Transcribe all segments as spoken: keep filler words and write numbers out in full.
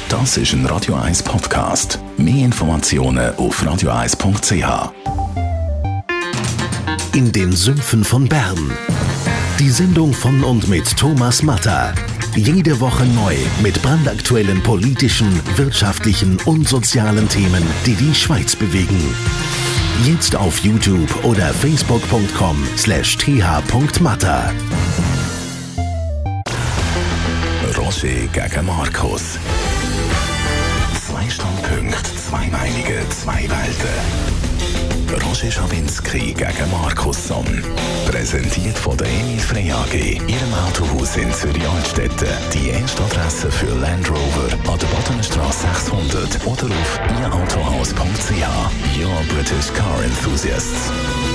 Das ist ein Radio eins Podcast. Mehr Informationen auf radio eins punkt c h. In den Sümpfen von Bern. Die Sendung von und mit Thomas Matter. Jede Woche neu mit brandaktuellen politischen, wirtschaftlichen und sozialen Themen, die die Schweiz bewegen. Jetzt auf YouTube oder facebook punkt com slash t h punkt matter. Roger gegen Markus. Zwei Standpunkte, zwei Meinungen, zwei Welten. Roger Schawinski gegen Markus Somm. Präsentiert von der Emil Frey A G, Ihrem Autohaus in Zürich-Altstetten. Die erste Adresse für Land Rover an der Bodenstrasse sechshundert oder auf i autohaus punkt c h. Your British Car Enthusiasts.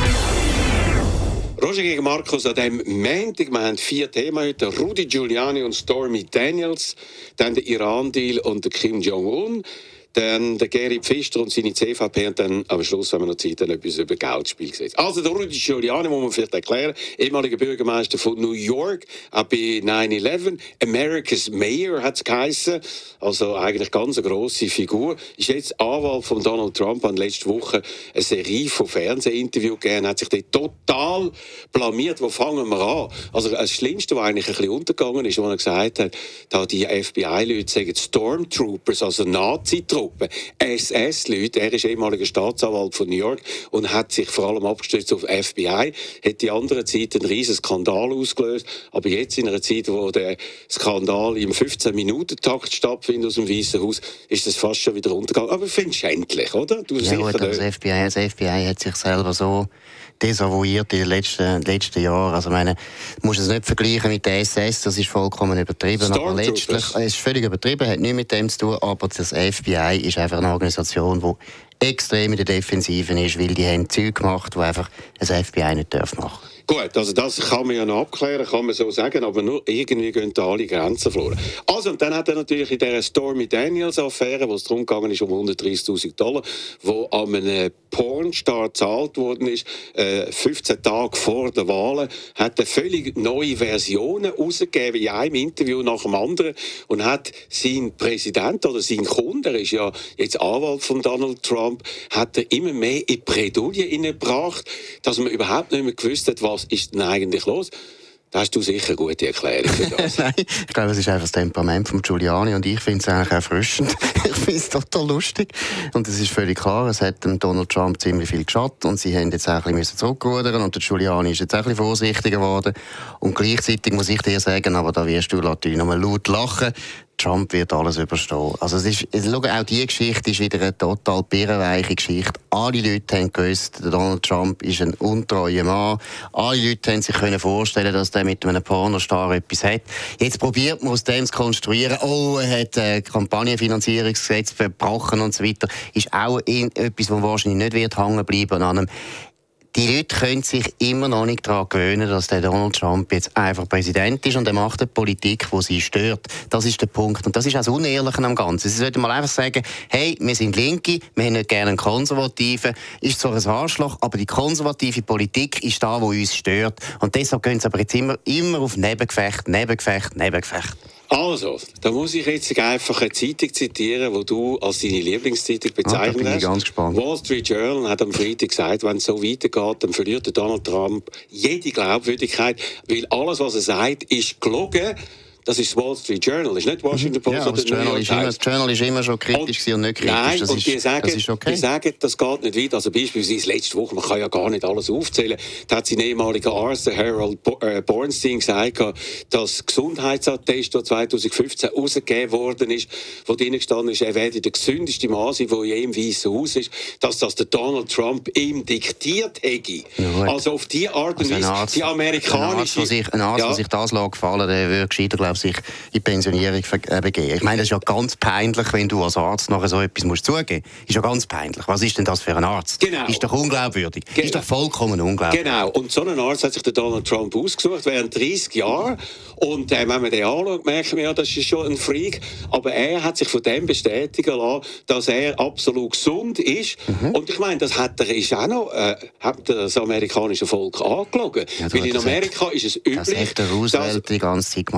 Roger gegen Markus an diesem Montag. Wir haben vier Themen heute. Rudy Giuliani und Stormy Daniels, dann der Iran-Deal und der Kim Jong-un, dann der Gary Pfister und seine C V P und dann am Schluss haben wir noch Zeit, dann etwas über Geldspielgesetz. Also der Rudy Giuliani, muss man vielleicht erklären, ehemaliger Bürgermeister von New York, auch bei nine eleven, America's Mayor hat es geheissen, also eigentlich ganz eine grosse Figur, ist jetzt Anwalt von Donald Trump, hat letzte Woche eine Serie von Fernsehinterviews gegeben, hat sich dort total blamiert. Wo fangen wir an? Also das Schlimmste, was eigentlich ein bisschen untergegangen ist, was er gesagt hat, da die F B I-Leute sagen Stormtroopers, also Nazi-Truppen, S S-Leute. Er ist ehemaliger Staatsanwalt von New York und hat sich vor allem abgestützt auf F B I. Hat die andere Zeit einen riesen Skandal ausgelöst. Aber jetzt in einer Zeit, wo der Skandal im fünfzehn-Minuten-Takt stattfindet aus dem Weißen Haus, ist das fast schon wieder runtergegangen. Aber ich finde es schändlich, oder? Du ja gut, aber das F B I, das F B I hat sich selber so desavouiert in den letzten, letzten Jahren. Also, ich meine, du musst es nicht vergleichen mit der S S, das ist vollkommen übertrieben. Aber letztlich, es ist völlig übertrieben, hat nichts mit dem zu tun, aber das F B I ist einfach eine Organisation, die extrem in der Defensive ist, weil die haben Zeug gemacht, die einfach das F B I nicht machen darf. Gut, also das kann man ja noch abklären, kann man so sagen, aber nur irgendwie gehen da alle Grenzen verloren. Also, und dann hat er natürlich in dieser Stormy Daniels-Affäre, wo es darum gegangen ist, um hundertdreißigtausend Dollar, wo an einem Pornstar gezahlt worden ist, äh, fünfzehn Tage vor der Wahlen, hat er völlig neue Versionen rausgegeben, in einem Interview nach dem anderen, und hat sein Präsident oder sein Kunde, er ist ja jetzt Anwalt von Donald Trump, hat er immer mehr in die Bredouille hineingebracht, dass man überhaupt nicht mehr gewusst hat, was ist denn eigentlich los? Da hast du sicher eine gute Erklärung für das. Nein, ich glaube, es ist einfach das Temperament von Giuliani und ich finde es eigentlich erfrischend. Ich finde es total lustig. Und es ist völlig klar, es hat dem Donald Trump ziemlich viel geschadet und sie haben jetzt auch ein bisschen zurückrudern und der Giuliani ist jetzt auch ein bisschen vorsichtiger geworden. Und gleichzeitig muss ich dir sagen, aber da wirst du natürlich noch mal laut lachen, Trump wird alles überstehen. Also es ist, es, schau, auch diese Geschichte ist wieder eine total birrenweiche Geschichte. Alle Leute haben gewusst, Donald Trump ist ein untreuer Mann. Alle Leute haben sich können vorstellen, dass der mit einem Pornostar etwas hat. Jetzt probiert man aus dem zu konstruieren, oh, er hat ein Kampagnenfinanzierungsgesetz verbrochen und so weiter. Ist auch etwas, das wahrscheinlich nicht wird hängen bleiben an einem. Die Leute können sich immer noch nicht daran gewöhnen, dass der Donald Trump jetzt einfach Präsident ist und er macht eine Politik, die sie stört. Das ist der Punkt. Und das ist auch das Unehrliche am Ganzen. Sie sollten mal einfach sagen, hey, wir sind Linke, wir haben nicht gerne einen Konservativen. Ist zwar ein Arschloch, aber die konservative Politik ist da, wo uns stört. Und deshalb gehen sie aber jetzt immer, immer auf Nebengefecht, Nebengefecht, Nebengefecht. Also, da muss ich jetzt einfach eine Zeitung zitieren, die du als deine Lieblingszeitung bezeichnet hast. Ah, da bin ich ganz gespannt. Wall Street Journal hat am Freitag gesagt, wenn es so weitergeht, dann verliert der Donald Trump jede Glaubwürdigkeit, weil alles, was er sagt, ist gelogen. Das ist das Wall Street Journal, das ist nicht Washington Post ja, oder das Journal ist, immer, das Journal ist immer schon kritisch und, und nicht kritisch. Nein, das und ist, die sagen, das ist okay. die sagen, das geht nicht weiter. Also beispielsweise letzte Woche, man kann ja gar nicht alles aufzählen, da hat sein ehemaliger Arzt, Harold Bornstein, gesagt, dass das Gesundheitsattest, das zweitausendfünfzehn herausgegeben worden ist, wo drin gestanden ist, er werde der gesündeste Mann sein, der je im Weißen Haus ist, dass das der Donald Trump ihm diktiert hätte. Ja, also auf die Art und Weise, also die amerikanische... Ein Arzt, der sich, ein Arzt, ja. sich das gefallen, der würde gescheiter, glaube ich, in Pensionierung begeben. Ich meine, das ist ja ganz peinlich, wenn du als Arzt nachher so etwas musst zugeben musst. Ist ja ganz peinlich. Was ist denn das für ein Arzt? Genau. Ist doch unglaubwürdig. Genau. Ist doch vollkommen unglaubwürdig. Genau. Und so einen Arzt hat sich der Donald Trump ausgesucht während dreißig Jahren. Und äh, wenn man den anschaut, merkt man ja, das ist schon ein Freak. Aber er hat sich von dem bestätigen lassen, dass er absolut gesund ist. Mhm. Und ich meine, das hat er ist auch noch, äh, hat das amerikanische Volk angelogen. Ja, weil in Amerika ist es üblich... Das hat der Roosevelt die ganze Zeit gemacht. Der Roosevelt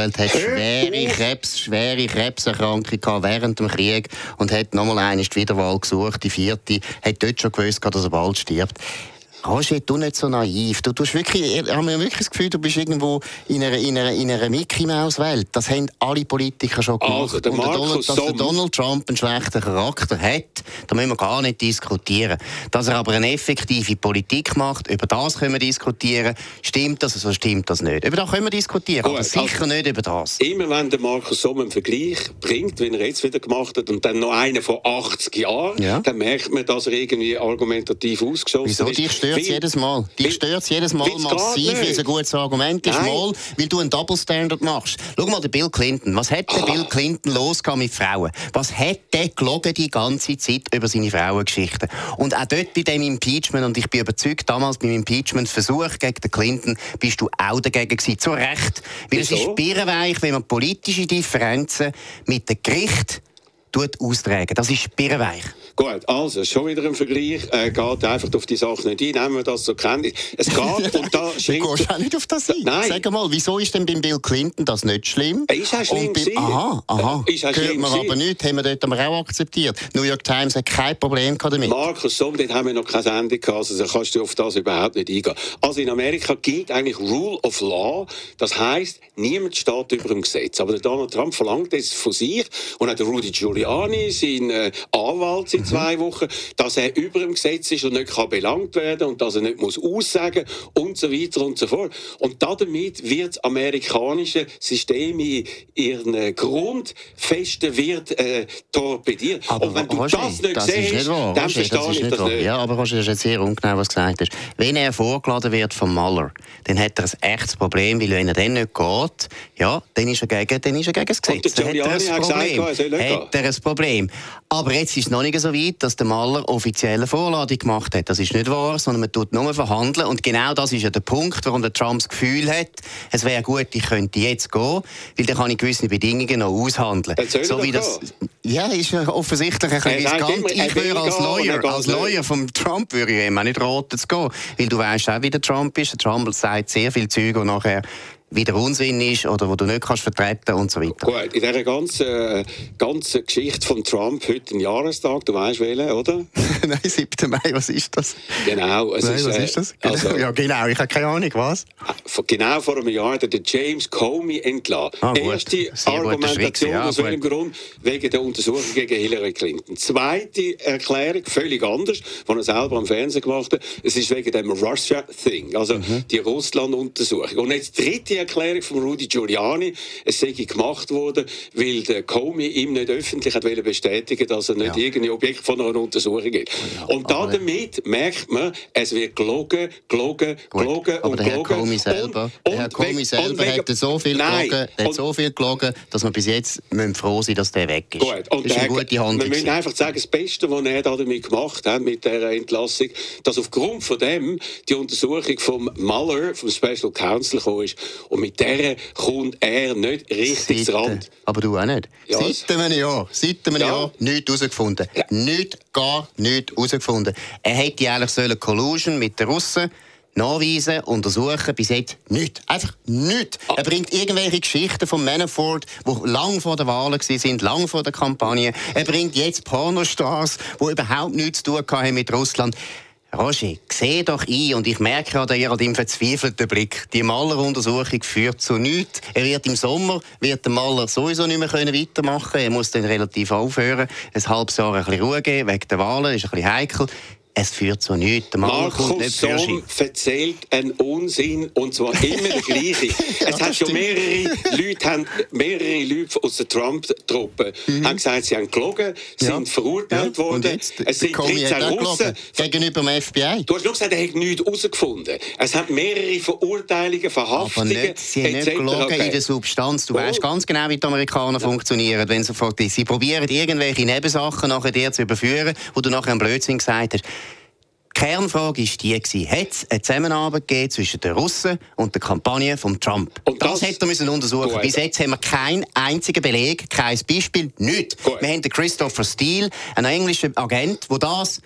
Roosevelt hat schwere Krebs, schwere Krebserkrankung gehabt während dem Krieg und hat nochmal einmal die Wiederwahl gesucht, die vierte, hat dort schon gewusst, dass er bald stirbt. Roger, du nicht so naiv. Du tust wirklich, ich habe mir wirklich das Gefühl, du bist irgendwo in einer, in einer, in einer Mickey-Maus-Welt. Das haben alle Politiker schon gemacht. Also, der und der Donald, dass der Donald Trump einen schlechten Charakter hat, da müssen wir gar nicht diskutieren. Dass er aber eine effektive Politik macht, über das können wir diskutieren. Stimmt das oder stimmt das nicht? Über das können wir diskutieren, Gut, aber sicher also, nicht über das. Immer wenn der Markus Somm einen Vergleich bringt, wie er jetzt wieder gemacht hat, und dann noch einen von achtzig Jahren, ja. dann merkt man, dass er irgendwie argumentativ ausgeschossen Wieso? ist. Dich stört es jedes Mal. Dich stört es jedes Mal massiv, weil es ein gutes Argument ist, mal, weil du einen Double Standard machst. Schau mal, der Bill Clinton. Was hat der ah. Bill Clinton losgegangen mit Frauen? Was hat der gelogen die ganze Zeit über seine Frauengeschichten? Und auch dort bei dem Impeachment, und ich bin überzeugt, damals beim Impeachment-Versuch gegen den Clinton, bist du auch dagegen gewesen. Zu Recht. Weil Wieso? Es ist birrenweich, wenn man politische Differenzen mit dem Gericht austragen. Das ist birrenweich. Gut, also, schon wieder ein Vergleich. Äh, geht einfach auf die Sache nicht ein. Nehmen wir das so kennen. Es geht und da schreibt... Du gehst auch nicht auf das ein. Nein. Sag mal, wieso ist denn beim Bill Clinton das nicht schlimm? Ist auch schlimm gewesen. Aha, aha. Ist auch Hört man aber nicht. Haben wir dort aber auch akzeptiert. New York Times hat kein Problem damit. Markus Somm, dort haben wir noch keine Sendung gehabt, also kannst du auf das überhaupt nicht eingehen. Also in Amerika gilt eigentlich Rule of Law. Das heisst, niemand steht über dem Gesetz. Aber der Donald Trump verlangt das von sich und auch der Rudy Giuliani, sein äh, Anwalt seit mhm. zwei Wochen, dass er über dem Gesetz ist und nicht kann belangt werden und dass er nicht muss aussagen und so weiter und so fort. Und damit wird das amerikanische System in ihren Grundfesten wird äh, torpediert. Aber und wenn du Roger, das nicht das siehst, nicht wahr, dann Roger, verstehe das ich nicht das wahr. nicht. Ja, aber Roger, das ist jetzt sehr ungenau, was du gesagt hast. Wenn er vorgeladen wird vom Mueller, dann hat er ein echtes Problem, weil wenn er dann nicht geht, ja, dann ist er gegen, dann ist er gegen das Gesetz. Und der Giuliani hat gesagt, er soll nicht hat er ein Problem. Aber jetzt ist es noch nicht so weit, dass der Mueller offizielle Vorladung gemacht hat. Das ist nicht wahr, sondern man tut nur verhandeln. Und genau das ist ja der Punkt, warum der Trump das Gefühl hat, es wäre gut, ich könnte jetzt gehen, weil dann kann ich gewisse Bedingungen noch aushandeln. So wie das, ja, ist ja offensichtlich ein bisschen riskant. Ich würde als Lawyer, als Lawyer vom Trump würde ich ihm auch nicht raten zu gehen. Weil du weißt auch, wie der Trump ist. Der Trump sagt sehr viel Zeug und nachher wieder Unsinn ist oder wo du nicht kannst vertreten und so weiter. Gut, in dieser ganzen, äh, ganzen Geschichte von Trump heute ein Jahrestag, du weißt welchen, oder? Nein, siebten Mai, was ist das? Genau. Es Nein, ist, was äh, ist das? Also, ja, genau, ich habe keine Ahnung, was? Genau vor einem Jahr hat der James Comey entlassen. Ah, Erste Argumentation ja, aus welchem Grund? Wegen der Untersuchung gegen Hillary Clinton. Zweite Erklärung, völlig anders, die er selber am Fernsehen gemacht hat, es ist wegen dem Russia-Thing, also mhm. die Russland-Untersuchung. Und jetzt dritte Erklärung von Rudy Giuliani, es sei gemacht worden, weil der Comey ihm nicht öffentlich hat bestätigen, dass er nicht ja. irgendein Objekt von einer Untersuchung ist. Ja, und damit merkt man, es wird gelogen, gelogen, Gut, gelogen aber und der gelogen. Herr Comey selber, und, der Herr Comey selber hat so viel nein, gelogen, hat so viel gelogen, dass wir bis jetzt müssen froh sein, dass der weg ist. Gut, und das ist eine Herr, gute Handlung. Wir müssen einfach sagen, das Beste, was er damit gemacht hat, mit dieser Entlassung, dass aufgrund von dem die Untersuchung vom Mueller, vom Special Counsel gekommen ist. Und mit der kommt er nicht richtig Seit, ran. Aber du auch nicht. Ja, seit einem Jahr, seit einem ja. Jahr nichts herausgefunden. Ja. Nicht, gar nichts herausgefunden. Er hätte eigentlich sollen Collusion mit den Russen nachweisen, untersuchen, bis jetzt nichts. Einfach nichts. Ah. Er bringt irgendwelche Geschichten von Manafort, die lang vor der Wahl waren, lang vor der Kampagne. Er bringt jetzt Pornostars, die überhaupt nichts zu tun haben mit Russland. Roger, seh doch ein, und ich merke an dir an deinem verzweifelten Blick, die Mueller-Untersuchung führt zu nichts. Er wird im Sommer, wird der Mueller sowieso nicht mehr weitermachen können. Er muss dann relativ aufhören, ein halbes Jahr ein bisschen Ruhe geben, wegen der Wahlen, ist ein bisschen heikel. Es führt zu nichts. Der Markus Somm erzählt einen Unsinn, und zwar immer der gleiche. ja, es hat schon mehrere Leute, haben, mehrere Leute aus der Trump-Truppe mhm. haben gesagt, sie haben gelogen, sind ja. verurteilt ja. worden. Jetzt, es sind dreizehn Russen. Gegenüber dem F B I. Du hast nur gesagt, er hat nichts herausgefunden. Es hat mehrere Verurteilungen, Verhaftungen, aber nicht, sie haben nicht gelogen okay. in der Substanz. Du oh. weißt ganz genau, wie die Amerikaner ja. funktionieren, wenn sofort ist. Sie probieren irgendwelche Nebensachen nachher dir zu überführen, wo du nachher einen Blödsinn gesagt hast. Die Kernfrage war die, hat es eine Zusammenarbeit gegeben zwischen den Russen und der Kampagne von Trump? Und das, das hätte er müssen untersuchen. Gut. Bis jetzt haben wir keinen einzigen Beleg, kein Beispiel, nichts. Gut. Wir haben den Christopher Steele, einen englischen Agent, der das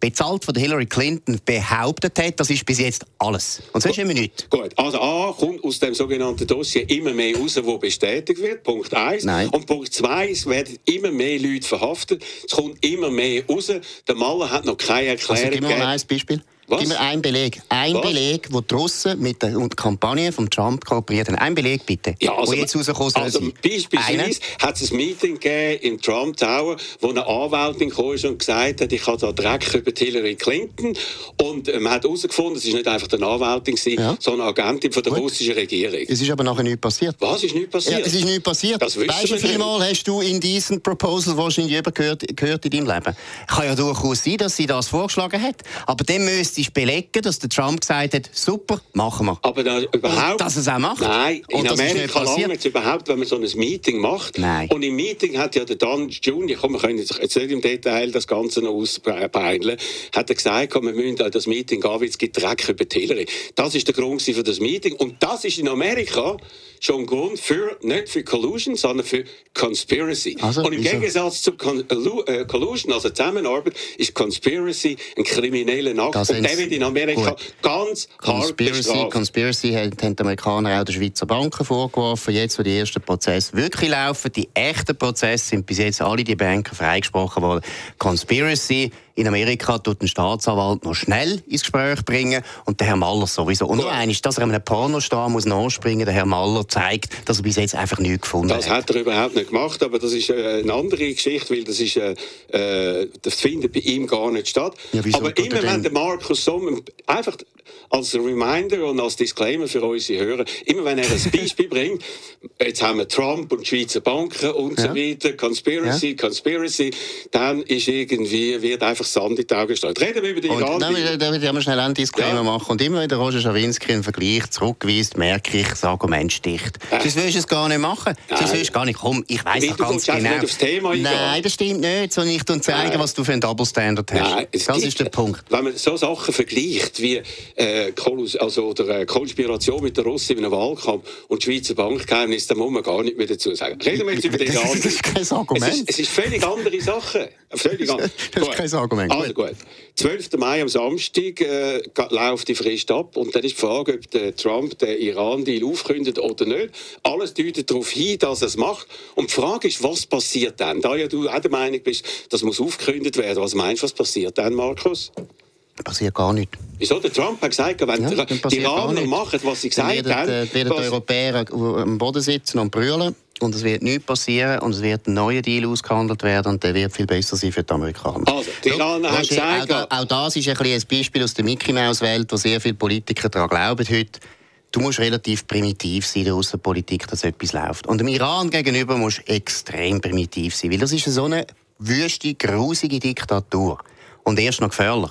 bezahlt von Hillary Clinton, behauptet hat, das ist bis jetzt alles. Und sonst immer nichts. Gut, also A kommt aus dem sogenannten Dossier immer mehr raus, wo bestätigt wird, Punkt eins. Nein. Und Punkt zwei, es werden immer mehr Leute verhaftet, es kommt immer mehr raus. Der Maler hat noch keine Erklärung also, gib mir mal ein Beispiel. Was? Gib mir einen Beleg. Ein Was? Beleg, wo die Russen mit der Kampagne von Trump kooperiert haben. Ein Beleg bitte, ja, also, wo jetzt rausgekommen soll also sein. Beispielsweise hat es ein Meeting gegeben im Trump Tower, wo eine Anwältin kam und gesagt hat, ich habe da Dreck über Hillary Clinton. Und äh, man hat herausgefunden, es war nicht einfach eine Anwältin, ja. sondern eine Agentin von der Gut. russischen Regierung. Es ist aber nachher nichts passiert. Was ist nichts passiert? Ja, es ist nichts passiert. Das weißt du, wie viel Mal hast du in diesen Proposal wahrscheinlich jemand gehört, gehört in deinem Leben? Kann ja durchaus sein, dass sie das vorgeschlagen hat. Aber dann müsstest du belegen, dass der Trump gesagt hat, super, machen wir. Aber da, überhaupt... Und dass es auch macht. Nein, in und Amerika langt es überhaupt, wenn man so ein Meeting macht. Nein. Und im Meeting hat ja der Don Junior, komm, wir können jetzt nicht im Detail das Ganze noch ausbeilen, hat er gesagt, komm, wir müssen an das Meeting gehen, weil es gibt Dreck über Hillary. Das ist der Grund für das Meeting. Und das ist in Amerika schon ein Grund für, nicht für Collusion, sondern für Conspiracy. Also, und im wieso? Gegensatz zu Con äh, Collusion, also Zusammenarbeit, ist Conspiracy ein krimineller Akt. Das und der wird in Amerika gut. ganz Conspiracy, hart bestraft. Conspiracy haben die Amerikaner auch den Schweizer Banken vorgeworfen. Jetzt, wo die ersten Prozesse wirklich laufen, die echten Prozesse, sind bis jetzt alle die Banken freigesprochen worden. Conspiracy in Amerika tut ein Staatsanwalt noch schnell ins Gespräch bringen und der Herr Maller sowieso. Und noch eines, dass er einem Pornostar muss nachspringen, der Herr Maller zeigt, dass er bis jetzt einfach nichts gefunden das hat. Das hat er überhaupt nicht gemacht, aber das ist äh, eine andere Geschichte, weil das ist, äh, äh, das findet bei ihm gar nicht statt. Ja, aber immer wenn der Markus Somm einfach als Reminder und als Disclaimer für unsere Hörer, immer wenn er ein Beispiel bringt, jetzt haben wir Trump und die Schweizer Banken und ja. so weiter, Conspiracy, ja. Conspiracy, dann ist irgendwie, wird einfach Sand in die Augen gestellt. Reden wir über die Iran. Da würde ich schnell einen Disclaimer ja. machen. Und immer wenn der Roger Schawinski einen Vergleich zurückweist, merke ich, das Argument sticht. Äh. Sonst willst du es gar nicht machen. Nein. Sonst willst du gar nicht, komm, ich weiss doch ganz genau. Nicht aufs Thema Nein, das stimmt nicht, sondern ich zeige, Nein. was du für einen Double Standard hast. Nein, das gibt, ist der Punkt. Wenn man so Sachen vergleicht wie äh, also, oder, äh, Konspiration mit den Russen in einem Wahlkampf und die Schweizer Bankgeheimnis, da muss man gar nicht mehr dazu sagen. Reden wir jetzt über den Iran. Das ist kein Argument. Es ist, es ist völlig andere Sache. Völlig das ist kein Argument. Also gut. zwölften Mai am Samstag äh, läuft die Frist ab und dann ist die Frage, ob der Trump den Iran-Deal aufkündet oder nicht. Alles deutet darauf hin, dass er es macht. Und die Frage ist, was passiert dann? Da ja du auch der Meinung bist, das muss aufgekündet werden. Was meinst du, was passiert dann, Markus? Passiert gar nichts. Wieso? Der Trump hat gesagt, wenn ja, die Iraner machen, was sie gesagt werden, haben... Dann werden die Europäer am Boden sitzen und brüllen und es wird nichts passieren und es wird ein neuer Deal ausgehandelt werden und der wird viel besser sein für die Amerikaner. Also, die Iraner haben gesagt... Auch, auch das ist ein, ein Beispiel aus der Mickey-Maus-Welt, wo sehr viele Politiker daran glauben heute. Du musst relativ primitiv sein in der Außenpolitik, dass etwas läuft. Und dem Iran gegenüber musst du extrem primitiv sein, weil das ist so eine wüste, grusige Diktatur. Und erst noch gefährlich.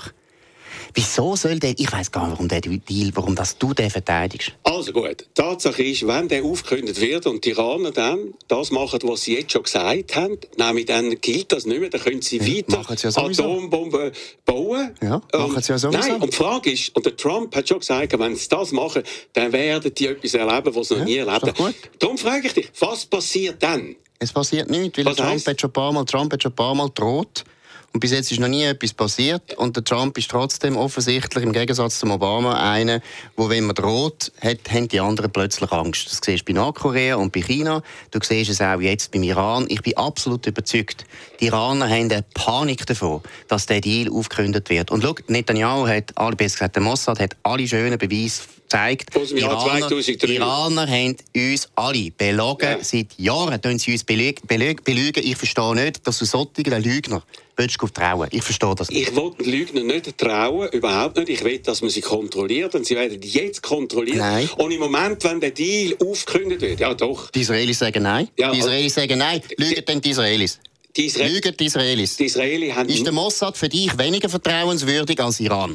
Wieso soll der, ich weiss gar nicht, warum der Deal, warum das du den verteidigst. Also gut, Tatsache ist, wenn der aufgekündigt wird und die Iraner dann das machen, was sie jetzt schon gesagt haben, nämlich dann gilt das nicht mehr, dann können sie ja, weiter ja Atombomben bauen. Ja, machen sie ja sowieso. Nein, und die Frage ist, und der Trump hat schon gesagt, wenn sie das machen, dann werden die etwas erleben, was sie noch ja, nie erlebt haben. Darum frage ich dich, was passiert dann? Es passiert nichts, weil Trump hat, schon ein paar Mal, Trump hat schon ein paar Mal gedroht. Und bis jetzt ist noch nie etwas passiert. Und der Trump ist trotzdem offensichtlich, im Gegensatz zum Obama, einer, wo, wenn man droht, hat, haben die anderen plötzlich Angst. Das siehst du bei Nordkorea und bei China. Du siehst es auch jetzt beim Iran. Ich bin absolut überzeugt, die Iraner haben eine Panik davor, dass der Deal aufgekündigt wird. Und schau, Netanyahu hat, besser gesagt, der Mossad hat alle schönen Beweise gezeigt. Die Iraner, die Iraner haben uns alle belogen. Ja. Seit Jahren tun sie uns belügen. belügen. Ich verstehe nicht, dass du solchen Lügner willst du trauen. Ich verstehe das nicht. Ich will den Lügnern nicht trauen, überhaupt nicht. Ich will, dass man sie kontrolliert. Und sie werden jetzt kontrolliert. Nein. Und im Moment, wenn der Deal aufgekündigt wird, ja doch. Die Israelis sagen nein. Ja, die Israelis sagen nein. Lügen denn die Israelis? Die Isra Lügen die Israelis? Die Israelis haben Ist der Mossad für dich weniger vertrauenswürdig als Iran?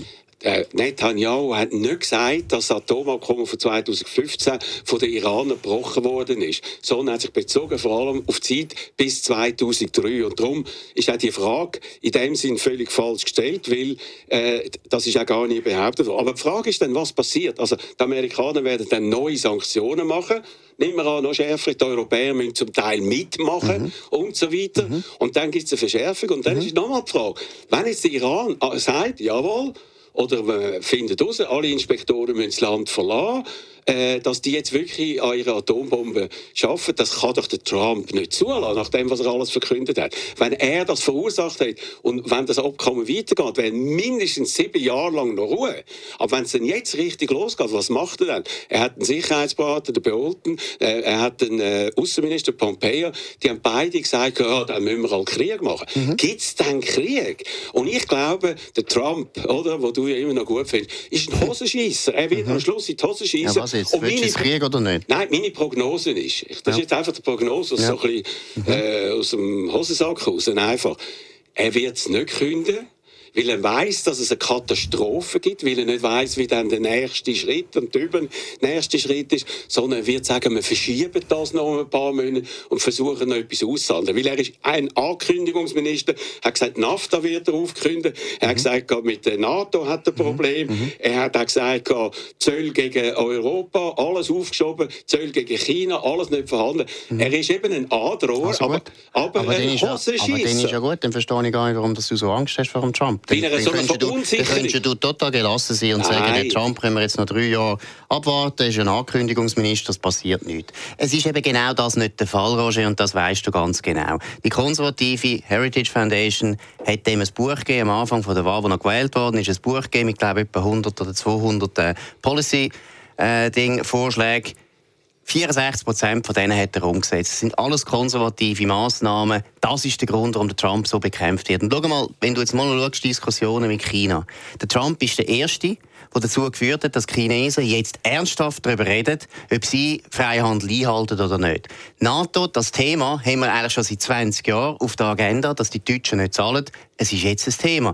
äh, Netanyahu hat nicht gesagt, dass das Atomabkommen von zweitausendfünfzehn von den Iranern gebrochen worden ist, sondern hat sich bezogen vor allem auf die Zeit bis zweitausenddrei. Und darum ist auch die Frage in dem Sinn völlig falsch gestellt, weil äh, das ist auch gar nicht behauptet worden. Aber die Frage ist dann, was passiert? Also die Amerikaner werden dann neue Sanktionen machen. Nehmen wir an, noch schärfer, die Europäer müssen zum Teil mitmachen mhm. und so weiter. Mhm. Und dann gibt es eine Verschärfung. Und dann mhm. ist nochmal die Frage, wenn jetzt der Iran sagt, jawohl, oder man findet raus, alle Inspektoren müssen das Land verlassen, äh, dass die jetzt wirklich an ihre Atombomben arbeiten, das kann doch der Trump nicht zulassen, nach dem, was er alles verkündet hat. Wenn er das verursacht hat und wenn das Abkommen weitergeht, wäre mindestens sieben Jahre lang noch Ruhe. Aber wenn es dann jetzt richtig losgeht, was macht er dann? Er hat einen Sicherheitsberater, den Bolton, äh, er hat einen äh, Außenminister Pompeo, die haben beide gesagt, ja, dann müssen wir halt Krieg machen. Mhm. Gibt es dann Krieg? Und ich glaube, der Trump, oder, wo du ja immer noch gut findest, ist ein Hosenscheisser. Er wird mhm. am Schluss in die Hose schiessen. Ja, jetzt? Willst du es Krieg oder nicht? Nein, meine Prognose ist, das ja. ist jetzt einfach die Prognose aus, ja. so ein bisschen, mhm. äh, aus dem Hosensack raus, einfach, er wird es nicht künden, weil er weiss, dass es eine Katastrophe gibt, weil er nicht weiss, wie dann der nächste Schritt und der nächste Schritt ist, sondern er wird sagen, wir verschieben das noch ein paar Monate und versuchen noch etwas auszuhandeln. Weil er ist ein Ankündigungsminister, er hat gesagt, NAFTA wird er aufkünden, er hat mhm. gesagt, mit der NATO hat er ein Problem, mhm. er hat auch gesagt, Zöll gegen Europa, alles aufgeschoben, Zöll gegen China, alles nicht vorhanden. Mhm. Er ist eben ein Androher, also aber, aber, aber ein Hosenscheisser. Aber dann ist ja gut, dann verstehe ich gar nicht, warum du so Angst hast vor dem Trump. Dann, dann, so könntest du, dann könntest du total gelassen sein und Nein. sagen, der Trump können wir jetzt noch drei Jahre abwarten, er ist ein Ankündigungsminister, das passiert nichts. Es ist eben genau das nicht der Fall, Roger, und das weisst du ganz genau. Die konservative Heritage Foundation hat dem ein Buch gegeben, am Anfang von der Wahl, wo er gewählt worden ist, ein Buch gegeben, ich glaube etwa hundert oder zweihundert äh, Policy-Vorschläge. Äh, vierundsechzig Prozent von denen hat er umgesetzt. Das sind alles konservative Massnahmen. Das ist der Grund, warum der Trump so bekämpft wird. Und schau mal, wenn du jetzt mal schaust, Diskussionen mit China. Der Trump ist der Erste, der dazu geführt hat, dass die Chinesen jetzt ernsthaft darüber reden, ob sie Freihandel einhalten oder nicht. NATO, das Thema, haben wir eigentlich schon seit zwanzig Jahren auf der Agenda, dass die Deutschen nicht zahlen. Es ist jetzt ein Thema.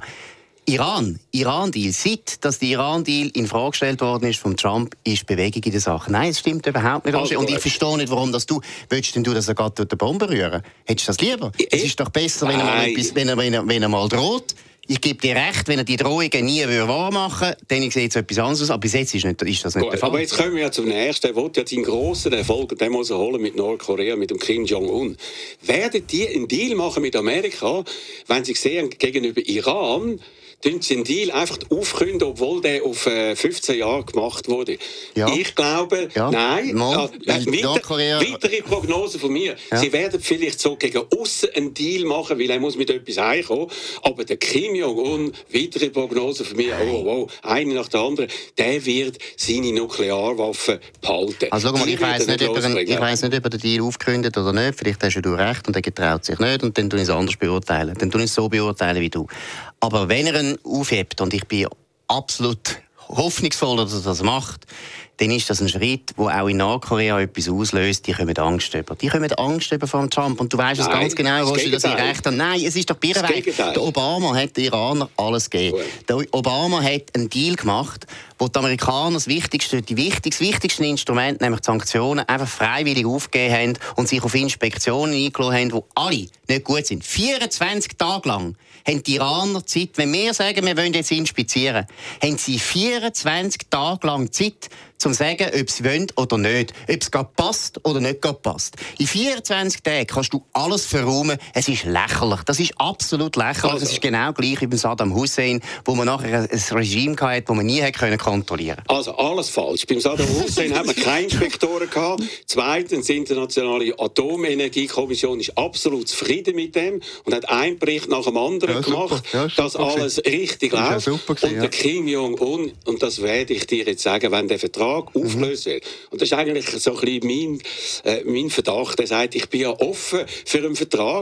Iran, Iran-Deal. Seit dass der Iran-Deal in Frage gestellt worden ist vom Trump, ist Bewegung in der Sache. Nein, es stimmt überhaupt nicht. Also, und ich verstehe nicht, warum das du willst, denn du, dass er gerade durch die Bombe rühren. Hättest du das lieber? Ich, es ist doch besser, wenn er, mal etwas, wenn, er, wenn, er, wenn er mal droht. Ich gebe dir recht, wenn er die Drohungen nie wahr machen würde, dann sieht es etwas anderes aus. Aber bis jetzt ist, nicht, ist das nicht Gut, der Fall. Aber jetzt kommen wir ja zum nächsten. Er will ja seinen grossen Erfolg, den muss er holen mit Nordkorea, mit dem Kim Jong-un. Werden die einen Deal machen mit Amerika, wenn sie sehen, gegenüber Iran, tun sie den Deal einfach aufkünden, obwohl der auf äh, fünfzehn Jahre gemacht wurde. Ja. Ich glaube, ja. nein. Mal, äh, weiter, weitere Prognose von mir. Ja. Sie werden vielleicht so gegen aussen einen Deal machen, weil er muss mit etwas heimkommen. Aber der Kim Jong-un, weitere Prognose von mir, oh, oh, eine nach der anderen, der wird seine Nuklearwaffen behalten. Also schau mal, ich weiss nicht, ob er den Deal aufkündet oder nicht. Vielleicht hast du recht und er getraut sich nicht und dann tue ich es anders beurteilen. Dann tue ich es so beurteilen wie du. Aber wenn er ihn aufhebt, und ich bin absolut hoffnungsvoll, dass er das macht, dann ist das ein Schritt, der auch in Nordkorea etwas auslöst. Die kommen Angst über. Die kommen Angst über vor Trump. Und du weißt es ganz genau, Roger, dass ich recht habe. Nein, es ist doch Birrenweich. Der Obama hat den Iranern alles gegeben. Der Obama hat einen Deal gemacht, wo die Amerikaner das wichtigste, die wichtigste, wichtigste Instrument, nämlich die Sanktionen, einfach freiwillig aufgegeben haben und sich auf Inspektionen eingelassen haben, die alle nicht gut sind. vierundzwanzig Tage lang haben die Iraner Zeit, wenn wir sagen, wir wollen jetzt inspizieren, haben sie vierundzwanzig Tage lang Zeit, um zu sagen, ob sie wollen oder nicht. Ob es gerade passt oder nicht gerade passt. In vierundzwanzig Tagen kannst du alles verräumen. Es ist lächerlich. Das ist absolut lächerlich. Also. Es ist genau gleich wie bei Saddam Hussein, wo man nachher ein Regime hatte, das man nie hätte kontrollieren können. Also alles falsch. Beim Saddam Hussein haben wir keine Inspektoren gehabt. Zweitens, die internationale Atomenergiekommission ist absolut zufrieden mit dem und hat einen Bericht nach dem anderen ja, gemacht, ja, dass alles richtig läuft. Ja, und der Kim Jong-un, und das werde ich dir jetzt sagen, wenn der Vertrag aufgelöst wird. Und das ist eigentlich so ein bisschen mein, äh, mein Verdacht. Er sagt, ich bin ja offen für einen Vertrag.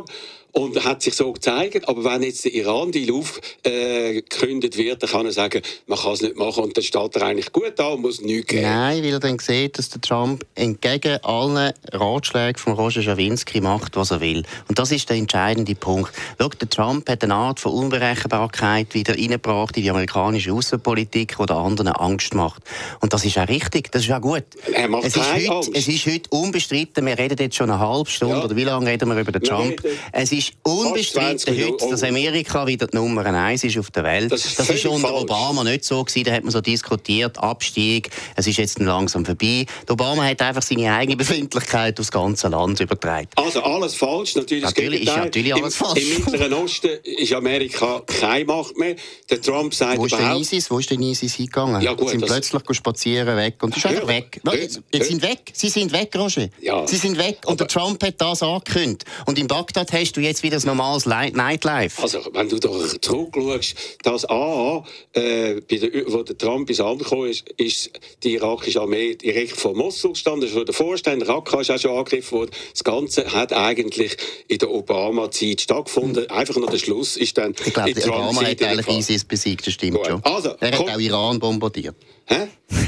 Und hat sich so gezeigt. Aber wenn jetzt der Iran-Deal aufgekündigt äh, wird, dann kann er sagen, man kann es nicht machen und dann steht er eigentlich gut da und muss nichts geben. Nein, weil er dann sieht, dass der Trump entgegen allen Ratschlägen von Roger Schawinski macht, was er will. Und das ist der entscheidende Punkt. Schau, der Trump hat eine Art von Unberechenbarkeit wieder reingebracht in die amerikanische Außenpolitik, die den anderen Angst macht. Und das ist auch richtig, das ist auch gut. Er macht es, ist heute, Angst. es ist heute unbestritten, wir reden jetzt schon eine halbe Stunde, ja. oder wie lange reden wir über den Trump? Es ist unbestritten heute, dass Amerika wieder die Nummer eins ist auf der Welt. Das ist, das ist unter falsch. Obama nicht so gewesen, da hat man so diskutiert, Abstieg, es ist jetzt langsam vorbei. Der Obama hat einfach seine eigene Befindlichkeit aufs ganze Land übertragen. Also alles falsch, natürlich, natürlich das ist natürlich alles Im, falsch. Im Mittleren Osten ist Amerika keine Macht mehr. Der Trump sagt Wo ist überhaupt... der ISIS? Wo ist denn ISIS hingegangen? Ja, gut, sie sind das... plötzlich spazieren weg und ist einfach weg. Hör, Jetzt hör, sind weg. Sie sind weg, Roger. Ja. Sie sind weg. Und der Trump hat das angekündigt. Und in Bagdad hast du jetzt wieder das normales Nightlife. Also, wenn du doch zurückschaust, dass A, äh, bei der, wo der Trump ins Amt gekommen ist, ist die irakische Armee direkt vor Mosul gestanden. Das ist der Vorstand, Raqqa ist auch schon angegriffen worden. Das Ganze hat eigentlich in der Obama-Zeit stattgefunden. Mhm. Einfach nur der Schluss ist dann... Ich glaube, der Obama hat eigentlich ISIS besiegt, das stimmt Gut. schon. Also, er hat komm. auch Iran bombardiert. Hä?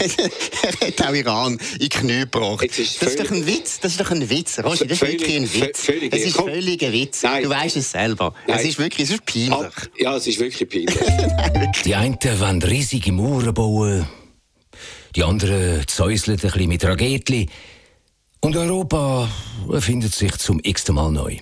er hat auch Iran in die Knie gebracht. Ist das ist doch ein Witz. Das ist doch ein Witz. Roger, das ist wirklich ein Witz. Völlig, das ist völlig ein Witz. Nein. Du weißt es selber. Nein. Es ist wirklich, es ist peinlich. Ah, ja, es ist wirklich peinlich. Die einen wollen riesige Mauern bauen, die anderen zäuseln ein bisschen mit Raketli. Und Europa erfindet sich zum x-ten Mal neu.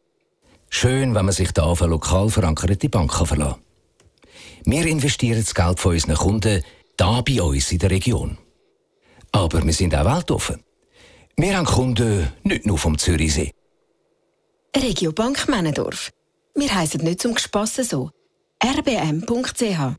Schön, wenn man sich da auf eine lokal verankerte Bank verlassen kann. Wir investieren das Geld von unseren Kunden da bei uns in der Region. Aber wir sind auch weltoffen. Wir haben Kunden nicht nur vom Zürichsee. Regiobank Männendorf. Wir heissen nicht zum Gespassen so. r b m punkt c h.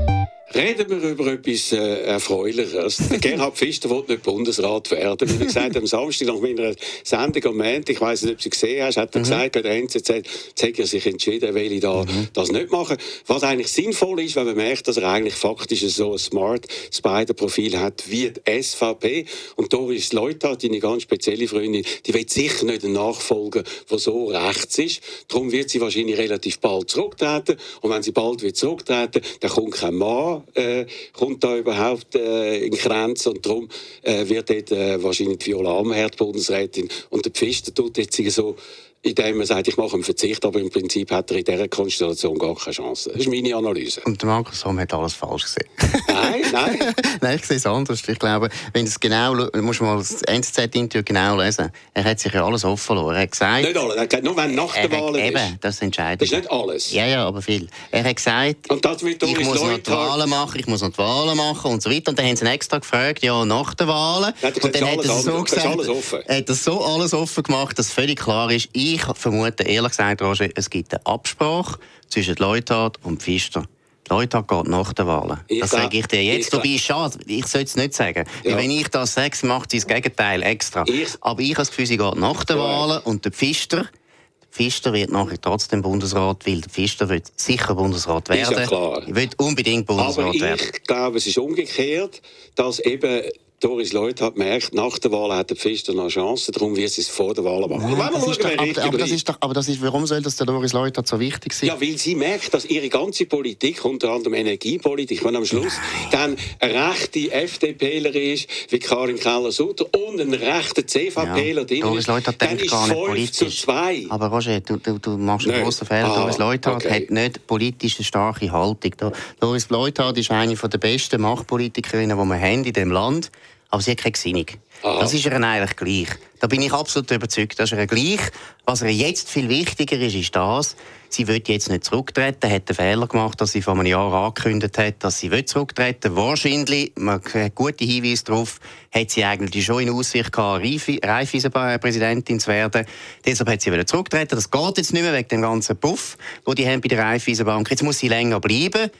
Reden wir über etwas äh, Erfreuliches. Gerhard Pfister wollte nicht Bundesrat werden. Wie er gesagt am Samstag nach meiner Sendung am Montag, ich weiss nicht, ob du sie gesehen hast, hat er mhm. gesagt, bei der N Z Z, jetzt hat er sich entschieden, er will da mhm. das nicht machen. Was eigentlich sinnvoll ist, wenn man merkt, dass er eigentlich faktisch so ein Smart Spider-Profil hat wie die S V P. Und Doris Leuthard, deine ganz spezielle Freundin, die will sicher nicht einen Nachfolger, der so rechts ist. Darum wird sie wahrscheinlich relativ bald zurücktreten. Und wenn sie bald wird zurücktreten, dann kommt kein Mann Äh, kommt da überhaupt äh, in Grenzen und darum äh, wird dort äh, wahrscheinlich die Viola Amherd Bundesrätin und der Pfister tut jetzt so, indem er sagt, ich mache einen Verzicht, aber im Prinzip hat er in dieser Konstellation gar keine Chance. Das ist meine Analyse. Und der Markus Somm hat alles falsch gesehen. Nein, nein. Nein, ich sehe es anders. Ich glaube, wenn es genau, musst du mal das N Z Z-Interview genau lesen. Er hat sich ja alles offen lassen. Er hat gesagt... Nicht alles, er hat gesagt, nur wenn nach der Wahl ist. Eben, das ist entscheidend. Das ist nicht alles. Ja, ja, aber viel. Er hat gesagt, und das wird ich muss noch die Wahlen machen, ich muss noch die Wahlen machen und so weiter. Und dann haben sie ihn extra gefragt, ja, nach den Wahlen. Nein, und dann hat er so alles, gesagt, alles offen. Er hat das so alles offen gemacht, dass völlig klar ist. Ich vermute, ehrlich gesagt, Roger, es gibt eine Absprache zwischen Leuthard und Pfister. Leuthard geht nach den Wahlen. Ich das sage ich dir jetzt. Ich Dabei ist schade, ich soll es nicht sagen. Ja. Wenn ich das sage, macht sie das Gegenteil extra. Ich. Aber ich habe das Gefühl, sie geht nach den ja. Wahlen und der Pfister, Pfister wird nachher trotzdem Bundesrat, weil der Pfister wird sicher Bundesrat werden. Ist ja klar. Er wird unbedingt Bundesrat Aber werden. Ich glaube, es ist umgekehrt, dass eben Doris Leuthard merkt, nach der Wahl hat der Pfister noch eine Chance, darum wird sie es vor der Wahl machen. Ja, das ist doch, aber, aber, das ist doch, aber das ist, warum soll das der Doris Leuthard so wichtig sein? Ja, weil sie merkt, dass ihre ganze Politik, unter anderem Energiepolitik, wenn am Schluss dann eine rechte FDPler ist, wie Karin Keller-Sutter, und ein rechter CVPler ja, drin Doris Leuthard denkt gar nicht politisch. Aber Roger, du, du, du machst einen grossen Fehler. Ah, Doris Leuthard okay. hat nicht politisch eine starke Haltung. Doris Leuthard ist eine der besten Machtpolitikerinnen, die wir haben in diesem Land. Aber sie hat keine Gesinnung. Aha. Das ist ihr eigentlich gleich. Da bin ich absolut überzeugt. Das ist ihr gleich. Was ihr jetzt viel wichtiger ist, ist das, sie will jetzt nicht zurücktreten, hat den Fehler gemacht, dass sie vor einem Jahr angekündigt hat, dass sie zurücktreten will. Wahrscheinlich, man hat gute Hinweise darauf, hat sie eigentlich schon in Aussicht gehabt, Raiffeisen-Präsidentin zu werden. Deshalb hat sie wieder zurücktreten. Das geht jetzt nicht mehr wegen dem ganzen Puff, den die haben bei der Raiffeisenbank. Jetzt muss sie länger bleiben.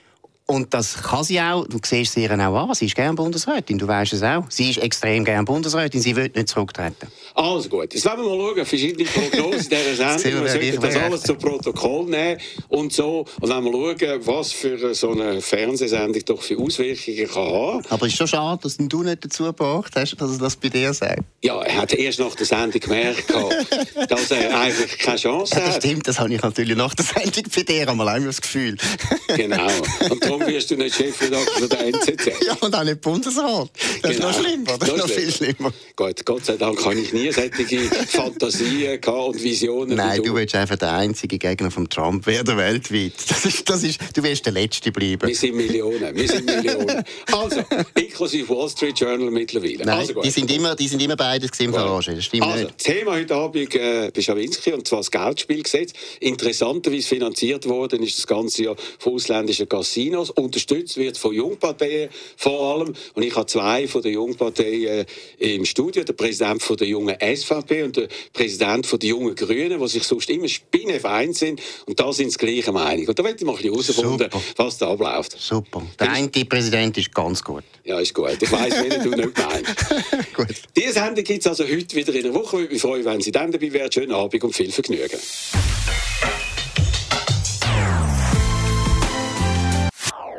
Und das kann sie auch, du siehst sie ihr auch an, sie ist gerne Bundesrätin, du weißt es auch. Sie ist extrem gerne Bundesrätin, sie will nicht zurücktreten. Also gut, jetzt wollen wir mal schauen, verschiedene Prognosen dieser Sendung. Wir sollten das alles zu Protokoll nehmen und so. Und dann mal schauen, was für so eine Fernsehsendung doch für Auswirkungen kann haben. Aber es ist schon schade, dass du nicht dazu gebracht hast, dass er das bei dir sagt. Ja, er hat erst nach der Sendung gemerkt, dass er eigentlich keine Chance hat. Ja, das stimmt, das habe ich natürlich nach der Sendung bei dir einmal auch das Gefühl. Genau. Und darum wirst du nicht Chefredakteur der N Z Z. Ja, und auch nicht Bundesrat. Das genau. ist noch schlimmer. Das ist noch viel schlimmer. Gut, Gott sei Dank habe ich nie solche Fantasien und Visionen. Nein, du willst einfach der einzige Gegner von Trump werden weltweit. Das ist, das ist, du wirst der Letzte bleiben. Wir sind Millionen, wir sind Millionen. Also, inklusive Wall Street Journal mittlerweile. Nein, also, die, sind immer, die sind immer beides im Verragen. Das stimmt also, nicht. Thema heute Abend äh, bei Schawinski, und zwar das Geldspielgesetz. Interessanterweise finanziert worden ist das Ganze ja von ausländischen Casinos. Unterstützt wird von Jungparteien vor allem. Und ich habe zwei von den Jungparteien äh, im Studio. Der Präsident von der jungen S V P und der Präsident von der jungen Grünen, die sich sonst immer spinnefeind sind. Und da sind sie gleicher Meinung. Und da möchte ich mal ein bisschen herausfinden, was da abläuft. Super. Der eine Präsident ist ganz gut. Ja, ist gut. Ich weiss, wen du nicht meinst. Gut. Diese Sendung gibt es also heute wieder in der Woche. Ich würde mich freuen, wenn Sie dann dabei wären. Schönen Abend und viel Vergnügen.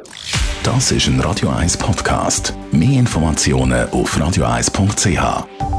Das ist ein Radio eins Podcast. Mehr Informationen auf radio eins punkt c h.